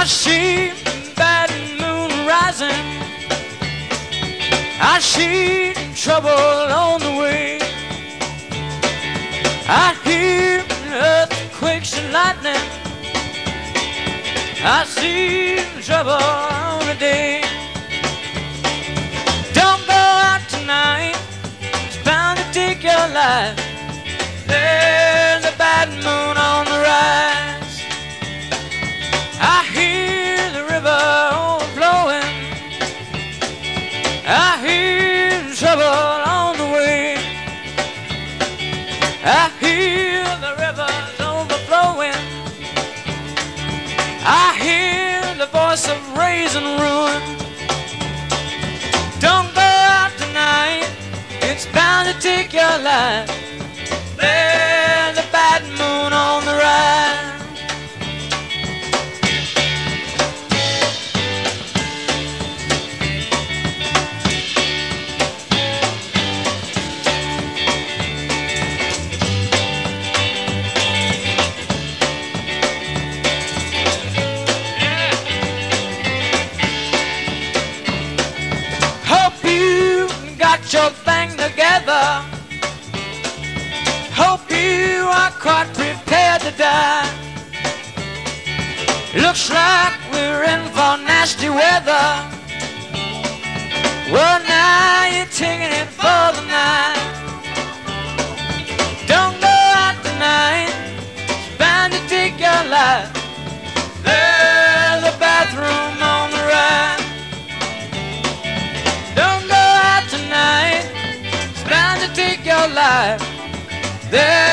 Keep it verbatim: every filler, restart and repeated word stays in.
I see the bad moon rising. I see trouble on the way. I hear earthquakes and lightning. I see trouble on the day. Don't go out tonight, it's bound to take your life. There's a bad moon on the rise. I hear the river overflowing. I hear trouble on the way. I hear the rivers overflowing. I hear the voice of raising ruin. Don't go out tonight, it's bound to take your life. There's a bad moon on the rise. Hope you got your thing together. Hope you are quite prepared to die. Looks like we're in for nasty weather. Well, now you're taking it for the night. Don't go out tonight, it's bound to take your life. There's a bathroom on the right. Don't go out tonight, it's bound to take your life. There